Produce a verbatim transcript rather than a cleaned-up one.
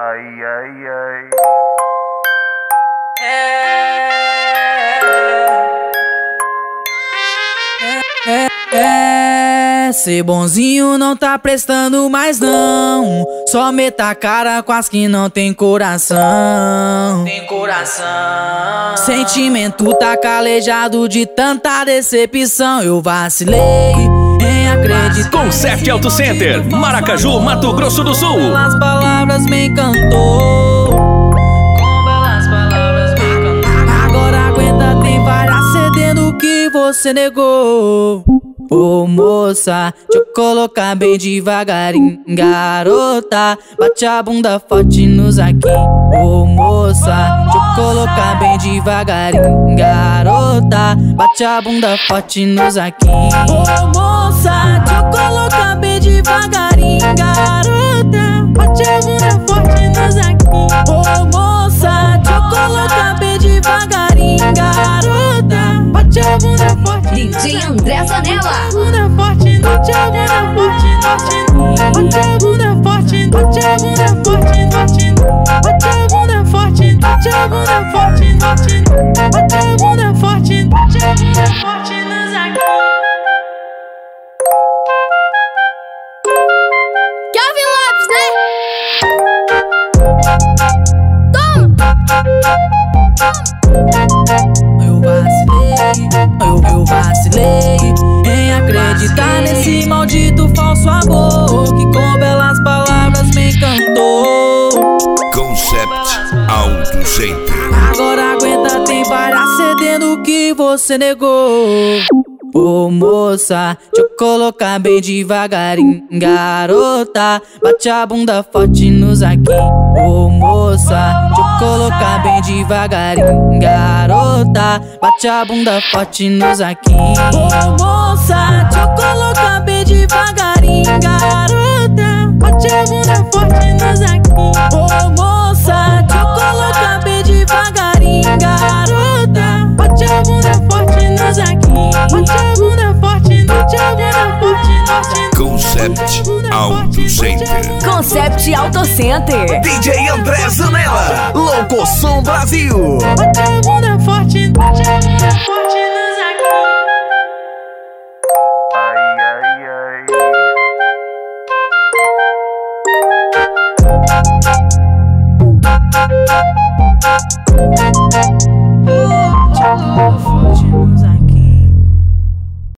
Ai, ai, ai. É, é, é, ser bonzinho não tá prestando mais não. Só meta a cara com as que não tem coração. Tem coração. Sentimento tá calejado de tanta decepção. Eu vacilei em acreditar. Concept Auto Center, Maracaju, Mato Grosso do Sul. As palavras me encantou. Com belas palavras me encantou. Agora aguenta, tem várias cedendo que você negou. Ô moça, deixa eu colocar bem devagarinho. Garota, bate a bunda forte nos aqui. Ô moça, deixa eu colocar bem devagarinho. Garota, bate a bunda forte nos aqui. Ô moça, deixa eu colocar bem devagarinho. Garota, bate a bunda forte nos aqui. Ô moça, deixa eu colocar bem devagarinho. Garota, bate a bunda forte. D J André Zanella. Bunda forte, bate a bunda forte, bate a bunda forte, bate a bunda forte, bate a bunda forte, bate a bunda forte, bate a bunda forte, bate a bunda forte nos aqui. Kevin Lopes, né? Eu vacilei, eu, eu vacilei em acreditar nesse maldito falso amor que com belas palavras me encantou. Concept Auto Center. Agora aguenta, tem várias cedendo que você negou. Ô moça, deixa eu colocar bem devagarinho. Garota, bate a bunda forte nos aqui. Ô moça, deixa eu colocar bem devagarinho. Garota, bate a bunda forte nos aqui. Ô moça, deixa eu colocar bem devagarinho. Garota, bate a bunda forte nos aqui. Ô moça, deixa eu colocar bem devagarinho. Garota, bate a bunda forte nos aqui. Bate a bunda forte, bate a bunda forte, forte. Concept Auto Center. Concept Auto Center. D J André Zanella, Locoção Brasil. Bate a bunda forte, bate a bunda forte nos aqui. Ai, ai, ai.